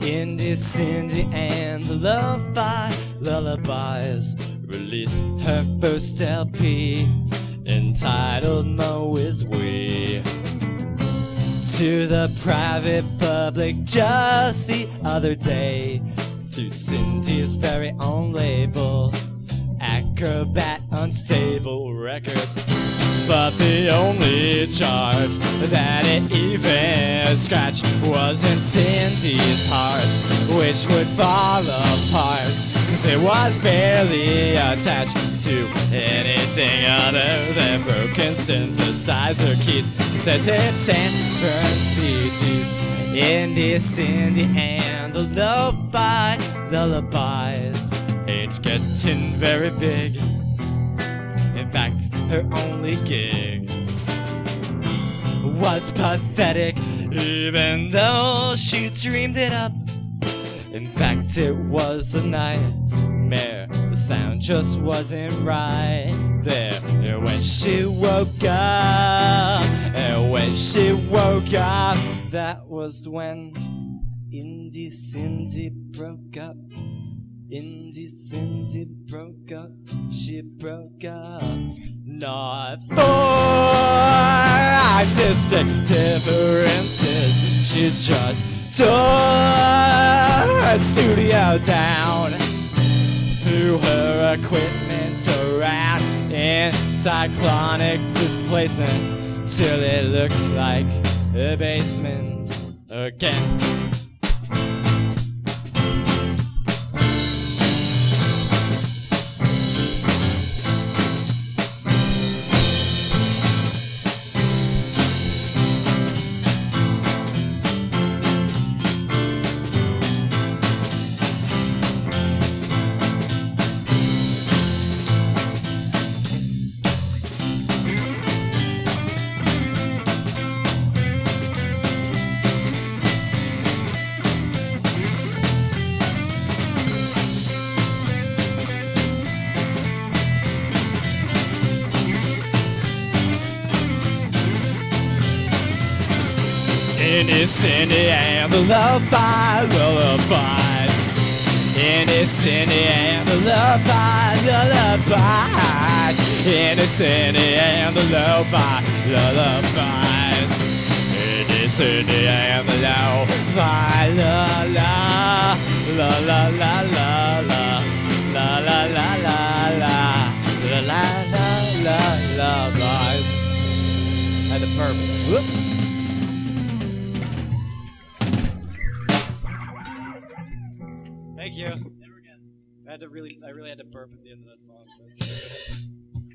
Indie Cindy and the Lo-Fi Lullabies released her first LP entitled Mo Is We to the private public just the other day through Cindy's very own label, Acrobat Unstable Records. But the only chart that it even scratched was in Cindy's heart, which would fall apart, 'cause it was barely attached to anything other than broken synthesizer keys, tips and burned CDs. Indie Cindy and the Lo-Fi Lullabies ain't getting very big. In fact, her only gig was pathetic, even though she dreamed it up. In fact, it was a nightmare. The sound just wasn't right there. And when she woke up, that was when Indie Cindy broke up. Indie Cindy broke up, she broke up. Not for artistic differences, she just tore her studio down, threw her equipment around in cyclonic displacement till it looks like a basement again. Indie Cindy and the Lo-Fi Lullabies. Indie Cindy and the Lo-Fi Lullabies. Indie Cindy and the Lo-Fi Lullabies. Indie Cindy and the Lo-Fi la la la la la la la la la la la la la la la la. Had to burp. Whoop. Thank you. Never again. I really had to burp at the end of that song. So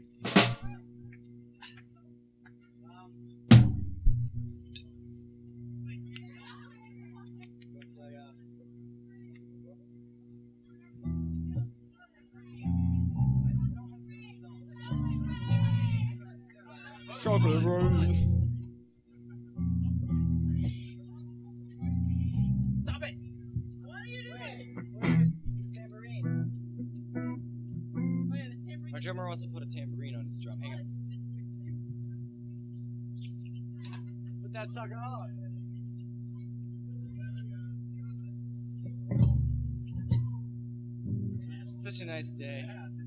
chocolate rain. Stop it! What are you doing? Where's the tambourine? Oh yeah, the tambourine. Our drummer wants to put a tambourine on his drum. Hang on. Put that sucker on. Such a nice day.